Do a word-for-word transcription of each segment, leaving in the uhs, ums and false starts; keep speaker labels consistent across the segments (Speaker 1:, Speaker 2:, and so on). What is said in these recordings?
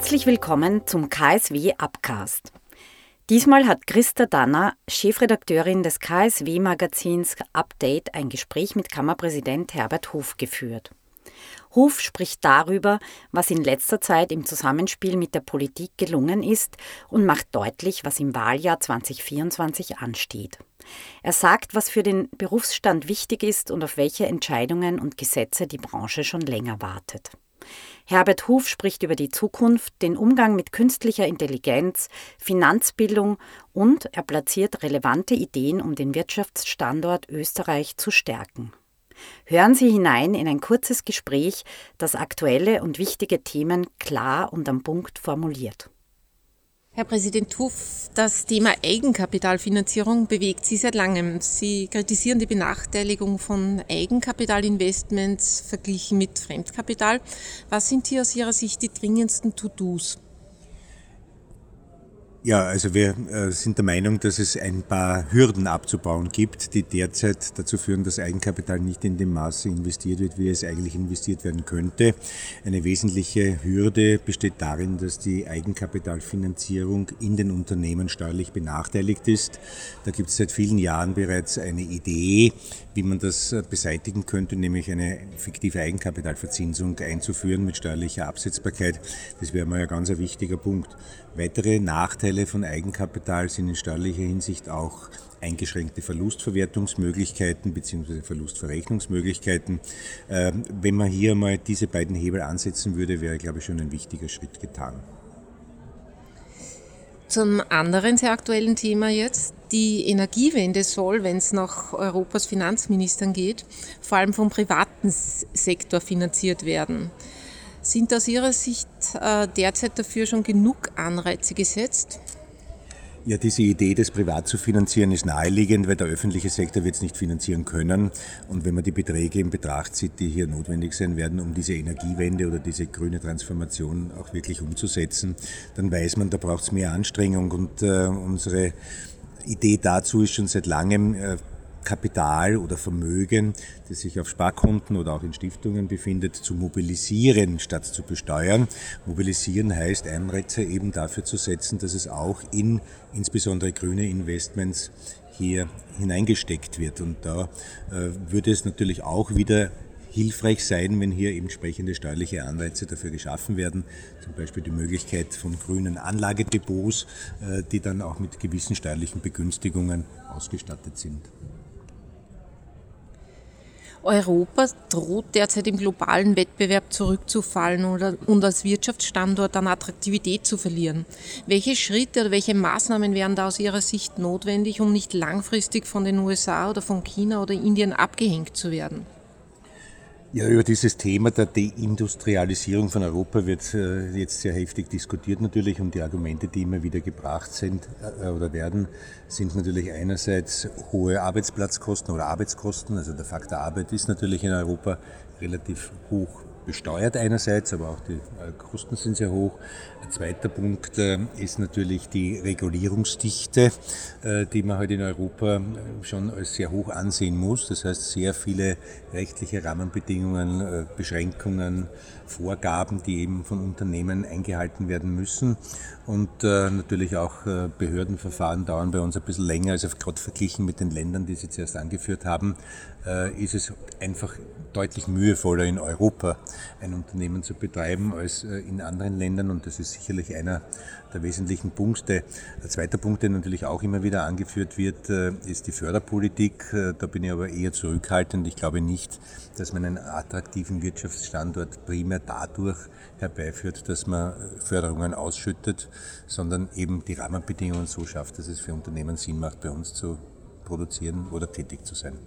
Speaker 1: Herzlich willkommen zum K S W-Upcast. Diesmal hat Christa Danner, Chefredakteurin des K S W-Magazins Update, ein Gespräch mit Kammerpräsident Herbert Huf geführt. Huf spricht darüber, was in letzter Zeit im Zusammenspiel mit der Politik gelungen ist und macht deutlich, was im Wahljahr zwanzig vierundzwanzig ansteht. Er sagt, was für den Berufsstand wichtig ist und auf welche Entscheidungen und Gesetze die Branche schon länger wartet. Herbert Huf spricht über die Zukunft, den Umgang mit künstlicher Intelligenz, Finanzbildung und er platziert relevante Ideen, um den Wirtschaftsstandort Österreich zu stärken. Hören Sie hinein in ein kurzes Gespräch, das aktuelle und wichtige Themen klar und am Punkt formuliert.
Speaker 2: Herr Präsident Huf, das Thema Eigenkapitalfinanzierung bewegt Sie seit langem. Sie kritisieren die Benachteiligung von Eigenkapitalinvestments verglichen mit Fremdkapital. Was sind hier aus Ihrer Sicht die dringendsten To-Dos?
Speaker 3: Ja, also wir äh, sind der Meinung, dass es ein paar Hürden abzubauen gibt, die derzeit dazu führen, dass Eigenkapital nicht in dem Maße investiert wird, wie es eigentlich investiert werden könnte. Eine wesentliche Hürde besteht darin, dass die Eigenkapitalfinanzierung in den Unternehmen steuerlich benachteiligt ist. Da gibt es seit vielen Jahren bereits eine Idee, wie man das beseitigen könnte, nämlich eine fiktive Eigenkapitalverzinsung einzuführen mit steuerlicher Absetzbarkeit. Das wäre mal ein ganz ein wichtiger Punkt. Weitere Nachteile von Eigenkapital sind in steuerlicher Hinsicht auch eingeschränkte Verlustverwertungsmöglichkeiten bzw. Verlustverrechnungsmöglichkeiten. Wenn man hier mal diese beiden Hebel ansetzen würde, wäre, glaube ich, schon ein wichtiger Schritt getan.
Speaker 2: Zum anderen sehr aktuellen Thema jetzt. Die Energiewende soll, wenn es nach Europas Finanzministern geht, vor allem vom privaten Sektor finanziert werden. Sind aus Ihrer Sicht äh, derzeit dafür schon genug Anreize gesetzt?
Speaker 3: Ja, diese Idee, das privat zu finanzieren, ist naheliegend, weil der öffentliche Sektor wird es nicht finanzieren können. Und wenn man die Beträge in Betracht zieht, die hier notwendig sein werden, um diese Energiewende oder diese grüne Transformation auch wirklich umzusetzen, dann weiß man, da braucht es mehr Anstrengung. Und äh, unsere Idee dazu ist schon seit langem, äh, Kapital oder Vermögen, das sich auf Sparkonten oder auch in Stiftungen befindet, zu mobilisieren statt zu besteuern. Mobilisieren heißt, Anreize eben dafür zu setzen, dass es auch in insbesondere grüne Investments hier hineingesteckt wird. Und da äh, würde es natürlich auch wieder hilfreich sein, wenn hier eben entsprechende steuerliche Anreize dafür geschaffen werden, zum Beispiel die Möglichkeit von grünen Anlagedepots, äh, die dann auch mit gewissen steuerlichen Begünstigungen ausgestattet sind.
Speaker 2: Europa droht derzeit im globalen Wettbewerb zurückzufallen und als Wirtschaftsstandort an Attraktivität zu verlieren. Welche Schritte oder welche Maßnahmen wären da aus Ihrer Sicht notwendig, um nicht langfristig von den U S A oder von China oder Indien abgehängt zu werden?
Speaker 3: Ja, über dieses Thema der Deindustrialisierung von Europa wird äh, jetzt sehr heftig diskutiert natürlich und die Argumente, die immer wieder gebracht sind äh, oder werden, sind natürlich einerseits hohe Arbeitsplatzkosten oder Arbeitskosten. Also der Faktor Arbeit ist natürlich in Europa relativ hoch besteuert einerseits, aber auch die äh, Kosten sind sehr hoch. Ein zweiter Punkt äh, ist natürlich die Regulierungsdichte, äh, die man halt in Europa schon als sehr hoch ansehen muss. Das heißt, sehr viele rechtliche Rahmenbedingungen, äh, Beschränkungen, Vorgaben, die eben von Unternehmen eingehalten werden müssen. Und äh, natürlich auch äh, Behördenverfahren dauern bei uns ein bisschen länger, also gerade verglichen mit den Ländern, die Sie zuerst angeführt haben, äh, ist es einfach deutlich mühevoller in Europa ein Unternehmen zu betreiben als äh, in anderen Ländern und das ist sicherlich einer der wesentlichen Punkte. Ein zweiter Punkt, der natürlich auch immer wieder angeführt wird, äh, ist die Förderpolitik. Äh, da bin ich aber eher zurückhaltend. Ich glaube nicht, dass man einen attraktiven Wirtschaftsstandort primär dadurch herbeiführt, dass man Förderungen ausschüttet, sondern eben die Rahmenbedingungen so schafft, dass es für Unternehmen Sinn macht, bei uns zu produzieren oder tätig zu sein.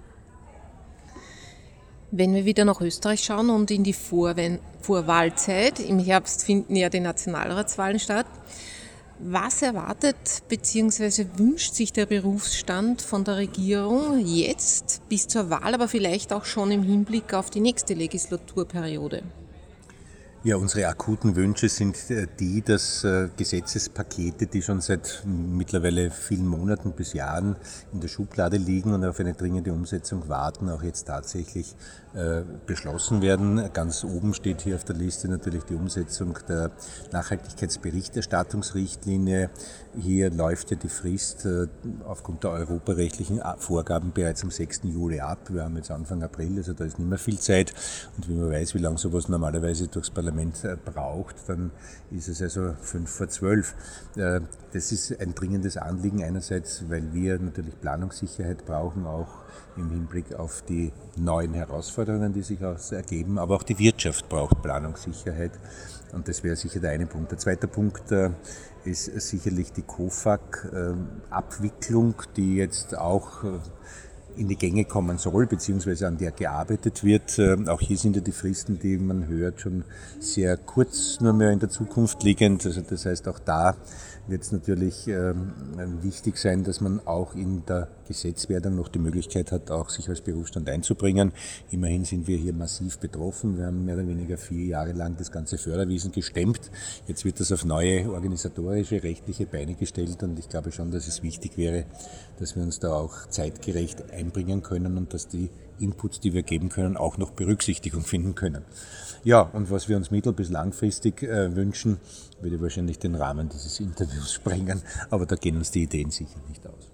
Speaker 2: Wenn wir wieder nach Österreich schauen und in die Vorwen- Vorwahlzeit, im Herbst finden ja die Nationalratswahlen statt, was erwartet bzw. wünscht sich der Berufsstand von der Regierung jetzt bis zur Wahl, aber vielleicht auch schon im Hinblick auf die nächste Legislaturperiode?
Speaker 3: Ja, unsere akuten Wünsche sind die, dass Gesetzespakete, die schon seit mittlerweile vielen Monaten bis Jahren in der Schublade liegen und auf eine dringende Umsetzung warten, auch jetzt tatsächlich beschlossen werden. Ganz oben steht hier auf der Liste natürlich die Umsetzung der Nachhaltigkeitsberichterstattungsrichtlinie. Hier läuft ja die Frist aufgrund der europarechtlichen Vorgaben bereits am sechsten Juli ab. Wir haben jetzt Anfang April, also da ist nicht mehr viel Zeit. Und wie man weiß, wie lange sowas normalerweise durchs Parlament braucht, dann ist es also fünf vor zwölf. Das ist ein dringendes Anliegen einerseits, weil wir natürlich Planungssicherheit brauchen, auch im Hinblick auf die neuen Herausforderungen, die sich ergeben, aber auch die Wirtschaft braucht Planungssicherheit und das wäre sicher der eine Punkt. Der zweite Punkt ist sicherlich die COFAG-Abwicklung, die jetzt auch in die Gänge kommen soll, beziehungsweise an der gearbeitet wird. Auch hier sind ja die Fristen, die man hört, schon sehr kurz nur mehr in der Zukunft liegend. Also das heißt, auch da wird es natürlich ähm, wichtig sein, dass man auch in der Gesetzwerdung noch die Möglichkeit hat, auch sich als Berufsstand einzubringen. Immerhin sind wir hier massiv betroffen. Wir haben mehr oder weniger vier Jahre lang das ganze Förderwesen gestemmt. Jetzt wird das auf neue organisatorische, rechtliche Beine gestellt und ich glaube schon, dass es wichtig wäre, dass wir uns da auch zeitgerecht einbringen können und dass die Inputs, die wir geben können, auch noch Berücksichtigung finden können. Ja, und was wir uns mittel- bis langfristig äh, wünschen, würde wahrscheinlich den Rahmen dieses Interviews sprengen, aber da gehen uns die Ideen sicher nicht aus.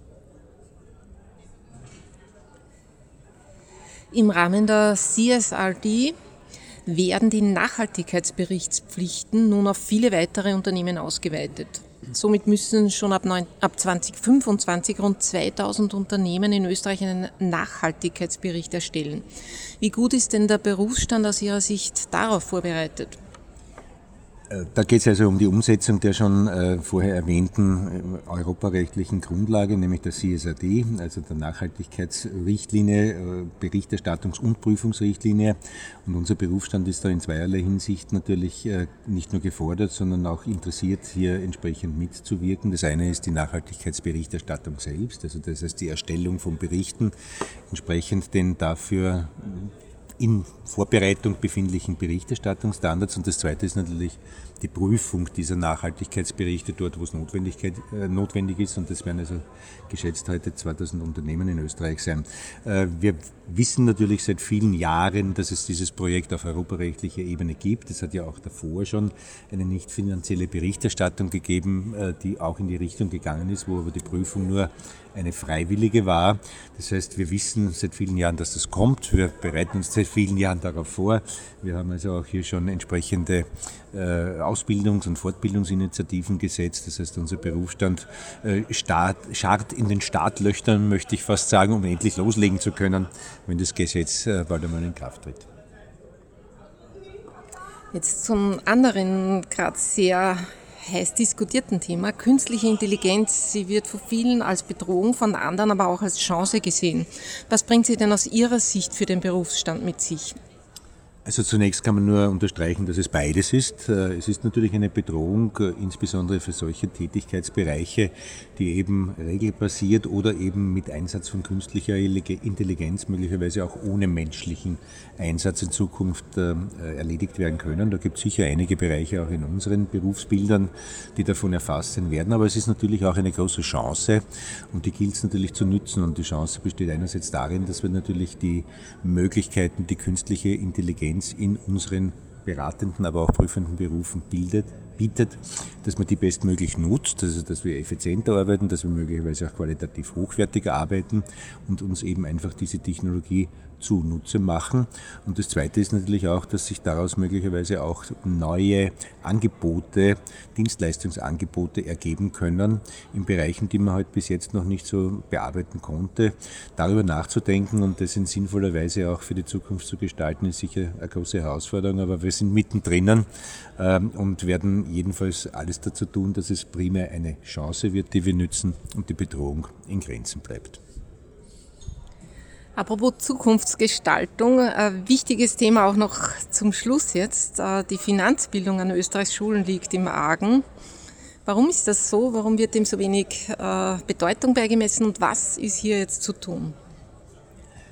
Speaker 2: Im Rahmen der C S R D werden die Nachhaltigkeitsberichtspflichten nun auf viele weitere Unternehmen ausgeweitet. Somit müssen schon ab, neun, ab zweitausendfünfundzwanzig rund zweitausend Unternehmen in Österreich einen Nachhaltigkeitsbericht erstellen. Wie gut ist denn der Berufsstand aus Ihrer Sicht darauf vorbereitet?
Speaker 3: Da geht es also um die Umsetzung der schon äh, vorher erwähnten äh, europarechtlichen Grundlage, nämlich der C S R D, also der Nachhaltigkeitsrichtlinie, äh, Berichterstattungs- und Prüfungsrichtlinie. Und unser Berufsstand ist da in zweierlei Hinsicht natürlich äh, nicht nur gefordert, sondern auch interessiert, hier entsprechend mitzuwirken. Das eine ist die Nachhaltigkeitsberichterstattung selbst, also das heißt die Erstellung von Berichten, entsprechend den dafür in Vorbereitung befindlichen Berichterstattungsstandards und das zweite ist natürlich die Prüfung dieser Nachhaltigkeitsberichte dort, wo es Notwendigkeit, äh, notwendig ist und das werden also geschätzt heute zweitausend Unternehmen in Österreich sein. Äh, wir wissen natürlich seit vielen Jahren, dass es dieses Projekt auf europarechtlicher Ebene gibt. Es hat ja auch davor schon eine nicht finanzielle Berichterstattung gegeben, äh, die auch in die Richtung gegangen ist, wo aber die Prüfung nur eine freiwillige war. Das heißt, wir wissen seit vielen Jahren, dass das kommt. Wir bereiten uns seit vielen Jahren darauf vor. Wir haben also auch hier schon entsprechende äh, Ausbildungs- und Fortbildungsinitiativen gesetzt. Das heißt, unser Berufsstand äh, start, scharrt in den Startlöchern, möchte ich fast sagen, um endlich loslegen zu können, wenn das Gesetz äh, bald einmal in Kraft tritt.
Speaker 2: Jetzt zum anderen, gerade sehr heiß diskutierten Thema, künstliche Intelligenz. Sie wird von vielen als Bedrohung, von anderen aber auch als Chance gesehen. Was bringt sie denn aus Ihrer Sicht für den Berufsstand mit sich?
Speaker 3: Also zunächst kann man nur unterstreichen, dass es beides ist. Es ist natürlich eine Bedrohung, insbesondere für solche Tätigkeitsbereiche, die eben regelbasiert oder eben mit Einsatz von künstlicher Intelligenz, möglicherweise auch ohne menschlichen Einsatz in Zukunft erledigt werden können. Da gibt es sicher einige Bereiche auch in unseren Berufsbildern, die davon erfasst sein werden. Aber es ist natürlich auch eine große Chance und die gilt es natürlich zu nützen. Und die Chance besteht einerseits darin, dass wir natürlich die Möglichkeiten, die künstliche Intelligenz in unseren beratenden, aber auch prüfenden Berufen bildet, bietet, dass man die bestmöglich nutzt, also dass wir effizienter arbeiten, dass wir möglicherweise auch qualitativ hochwertiger arbeiten und uns eben einfach diese Technologie zunutze machen. Und das Zweite ist natürlich auch, dass sich daraus möglicherweise auch neue Angebote, Dienstleistungsangebote ergeben können in Bereichen, die man halt bis jetzt noch nicht so bearbeiten konnte. Darüber nachzudenken und das in sinnvoller Weise auch für die Zukunft zu gestalten, ist sicher eine große Herausforderung, aber wir sind mittendrin ähm, und werden jedenfalls alles dazu tun, dass es primär eine Chance wird, die wir nützen und die Bedrohung in Grenzen bleibt.
Speaker 2: Apropos Zukunftsgestaltung, ein wichtiges Thema auch noch zum Schluss jetzt. Die Finanzbildung an Österreichs Schulen liegt im Argen. Warum ist das so? Warum wird dem so wenig Bedeutung beigemessen und was ist hier jetzt zu tun?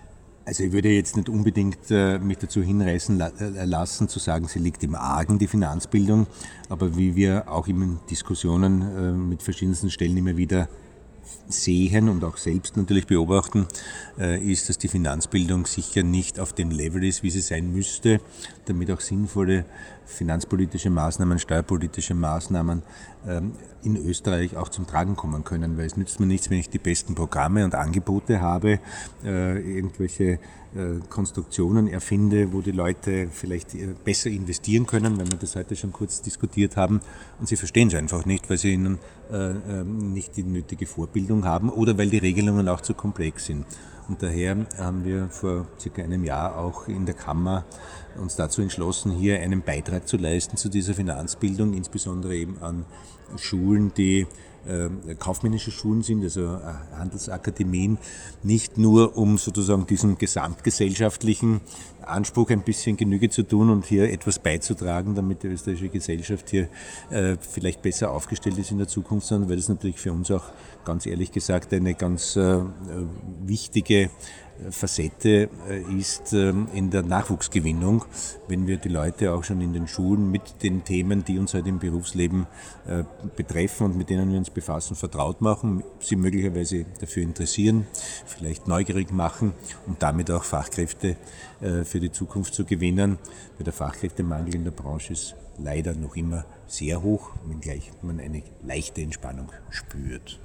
Speaker 3: Also ich würde jetzt nicht unbedingt äh, mich dazu hinreißen la- äh, lassen, zu sagen, sie liegt im Argen, die Finanzbildung. Aber wie wir auch in Diskussionen äh, mit verschiedensten Stellen immer wieder sehen und auch selbst natürlich beobachten, äh, ist, dass die Finanzbildung sicher nicht auf dem Level ist, wie sie sein müsste, damit auch sinnvolle finanzpolitische Maßnahmen, steuerpolitische Maßnahmen ähm, in Österreich auch zum Tragen kommen können, weil es nützt mir nichts, wenn ich die besten Programme und Angebote habe, äh, irgendwelche äh, Konstruktionen erfinde, wo die Leute vielleicht äh, besser investieren können, weil wir das heute schon kurz diskutiert haben, und sie verstehen es einfach nicht, weil sie ihnen äh, äh, nicht die nötige Vorbildung haben oder weil die Regelungen auch zu komplex sind. Und daher haben wir vor circa einem Jahr auch in der Kammer uns dazu entschlossen, hier einen Beitrag zu leisten zu dieser Finanzbildung, insbesondere eben an Schulen, die äh, kaufmännische Schulen sind, also äh, Handelsakademien, nicht nur um sozusagen diesem gesamtgesellschaftlichen Anspruch ein bisschen Genüge zu tun und hier etwas beizutragen, damit die österreichische Gesellschaft hier äh, vielleicht besser aufgestellt ist in der Zukunft, sondern weil es natürlich für uns auch ganz ehrlich gesagt eine ganz äh, wichtige Facette ist in der Nachwuchsgewinnung, wenn wir die Leute auch schon in den Schulen mit den Themen, die uns halt im Berufsleben betreffen und mit denen wir uns befassen, vertraut machen, sie möglicherweise dafür interessieren, vielleicht neugierig machen und damit auch Fachkräfte für die Zukunft zu gewinnen. Weil der Fachkräftemangel in der Branche ist leider noch immer sehr hoch, wenngleich man eine leichte Entspannung spürt.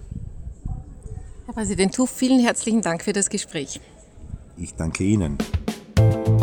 Speaker 2: Herr Präsident Tuff, vielen herzlichen Dank für das Gespräch.
Speaker 3: Ich danke Ihnen.